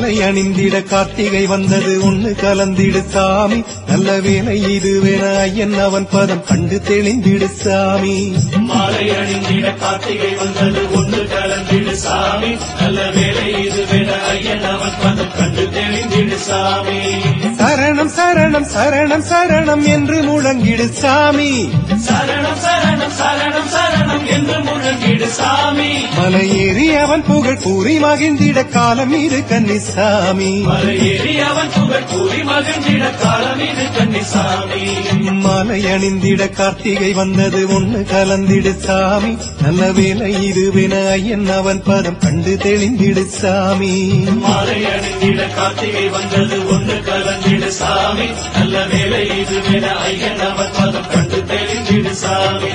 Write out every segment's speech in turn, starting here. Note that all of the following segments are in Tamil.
மாலை அணிந்திட கார்த்திகை வந்தது ஒண்ணு கலந்திடு சாமி நல்ல வேலை இதுவென ஐயன் அவன் பதம் கண்டு தெளிந்திடு சாமி மாலை அணிந்திட கார்த்திகை வந்தது ஒண்ணு கலந்திடு சாமி நல்ல வேலை இதுவென ஐயன் அவன் பதம் கண்டு தெளிந்திடு சாமி சரணம் சரணம் சரணம் சரணம் என்று முழங்கிடு சாமி சரணம் சரணம் சரணம் சரணம் என்று முழங்கிடு சாமி மலையேறி அவன் புகழ் கூறி மகிழ்ந்திட காலம் இது கன்னிசாமி மலையேறி அவன் புகழ் கூறி மகிழ்ந்திட காலம் இது கன்னிசாமி மாலை அணிந்திட கார்த்திகை வந்தது ஒண்ணு கலந்திடு சாமி நல்ல வேலை இதுவென ஐயன் அவன் பதம் கண்டு தெளிந்திடு சாமி மாலை அணிந்திட கார்த்திகை வந்தது ஒண்ணு கலந்திடு சாமி நல்ல வேலை இதுவென ஐயன் அவன் பதம் கண்டு தெளிந்திடு சாமி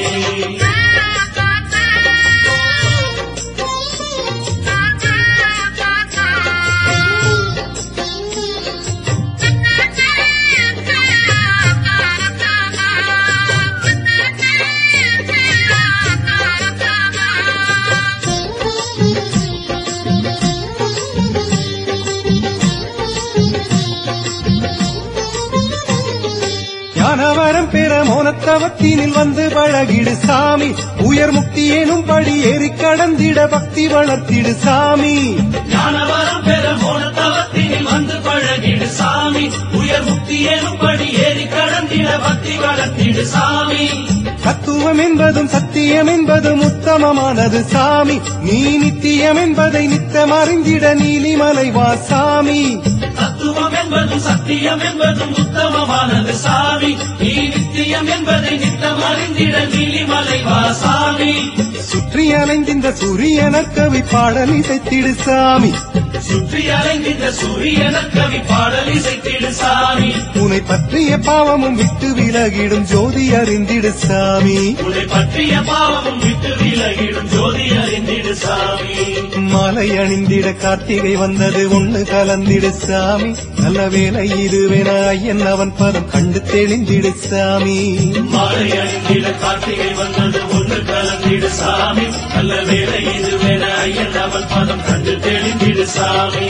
ஞானவரம் பெற மோனத்தவத்தினில் வந்து பழகிடு சாமி உயர் முக்தி எனும் படி ஏறி கடந்திட பக்தி வளர்த்திடு சாமி ஞானவரம் பெற மோனத்தவத்தினில் வந்து பழகிடு சாமி உயர் முக்தி எனும் படி ஏறி கடந்திட பக்தி வளர்த்திடு சாமி தத்துவம் என்பதும் சத்தியம் என்பதும் உத்தமமானது சாமி நீ நித்தியம் என்பதை நித்தம் அறிந்திட நீலிமலை வா சாமி தத்துவம் என்பதும் சத்தியம் என்பதும் உத்தமமானது சாமி நீ நித்தியம் என்பதை நித்தம் அறிந்திட நீலிமலை வா சாமி சுற்றி அலைந்திந்த சூரியன கவி பாடல் இசைத்திடு சாமி சுற்றி அலைந்திந்த சூரியன கவி பாடல் இசைத்திடு சாமி உன்னை பற்றிய பாவமும் விட்டு விலகிடும் ஜோதி அறிந்திடு சாமி உன்னை பற்றிய பாவமும் விட்டு விலகிடும் ஜோதி அறிந்திடு சாமி மாலை அணிந்திட கார்த்திகை வந்தது ஒண்ணு கலந்திடு சாமி நல்ல வேலை இதுவென ஐயன் அவன் பதம் கண்டு தெளிந்திடு சாமி மாலை அணிந்திட கார்த்திகை வந்தது ஒண்ணு கலந்திடு சாமி நல்ல வேலை இதுவென ஐயன் அவன் பதம் கண்டு தெளிந்திடு சாமி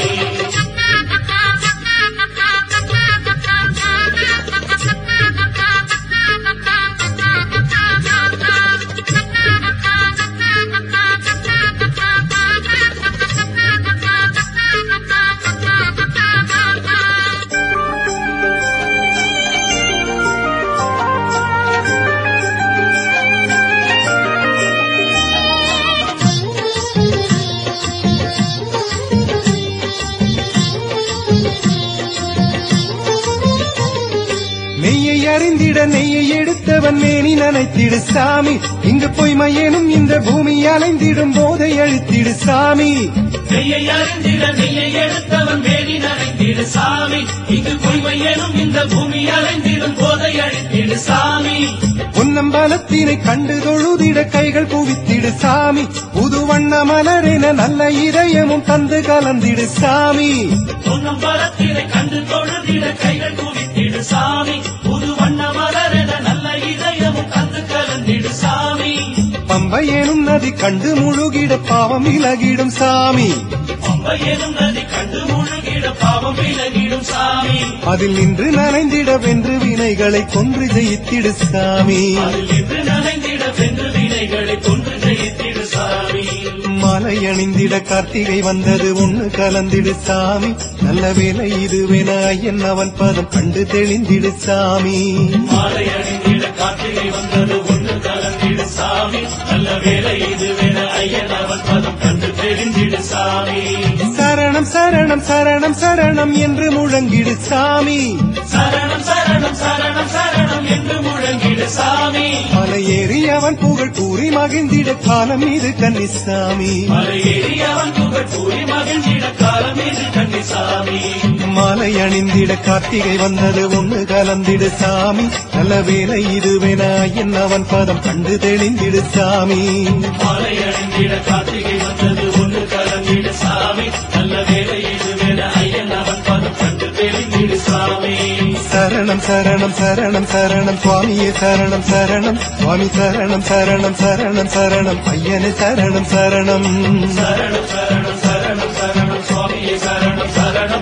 நெய்யை அறிந்திட நெய்யை எடுத்தவன் மேனி நனைத்திடு சாமி இங்கு பொய்மையேனும் இந்த பூமி அலைந்திடும் போதை அழித்திடு சாமி நெய்யை அறிந்திட நெய்யை எடுத்தவன் மேனி நனைத்திடு சாமி இங்கு பொய்மையேனும் இந்த பூமி அலைந்திடும் போதை அழித்திடு சாமி பொன்னம்பலத்தினை கண்டு தொழுதிட கைகள் குவித்திடு சாமி புது வண்ண மலரென நல்ல இதயமும் தந்து கலந்திடு சாமி பொன்னம்பலத்தினை கண்டு தொழுதிட கைகள் குவித்திடு சாமி புது வண்ண மலரென நல்ல இதயமும் தந்து கலந்திடு சாமி பம்பை எனும் நதி கண்டு முழுகிட பாவம் விலகிடும் சாமி பம்பை எனும் நதி கண்டு முழுகிட பாவம் விலகிடும் சாமி அதில் நின்று நனைந்திட வென்று வினைகளை கொன்று ஜெயித்திடு சாமி அதில் நின்று நனைந்திட வென்று வினைகளை கொன்று ஜெயித்திடு சாமி மாலை அணிந்திட கார்த்திகை வந்தது ஒண்ணு கலந்திடு சாமி நல்ல வேலை இதுவென ஐயன் அவன் பதம் கண்டு தெளிந்திடு சாமி மாலை அணிந்திட கார்த்திகை வந்தது ஒன்று கலந்திடு சாமி நல்ல வேலை இதுவென ஐயன் அவன் பதம் கண்டு தெரிந்திடு சாமி சரணம் சரணம் சரணம் சரணம் என்று முழங்கிடு சாமி சரணம் சரணம் சரணம் சரணம் என்று முழங்கிடு சாமி மலையேறி அவன் புகழ் கூறி மகிழ்ந்திட காலம் இது கன்னிசாமி மலையேறி அவன் புகழ் கூறி மகிழ்ந்திட காலம் இது கன்னிசாமி மாலை அணிந்திட கார்த்திகை வந்தது ஒண்ணு கலந்திடு சாமி நல்ல வேலை இதுவென ஐயன் அவன் பதம் கண்டு தெளிந்திடு சாமி மாலை அணிந்திட கார்த்திகை வந்தது ஒன்று கலந்திடு சாமி நல்ல வேலை இதுவென ஐயன் அவன் பதம் கண்டு தெளிந்திடு சாமி சரணம் சரணம் சரணம் சரணம் சுவாமியே சரணம் சரணம் சுவாமி சரணம் சரணம் சரணம் சரணம் ஐயனே சரணம் சரணம் சரணம் சரணம் சரணம் சரணம் சுவாமியே சரணம் சரணம்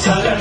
சரணம்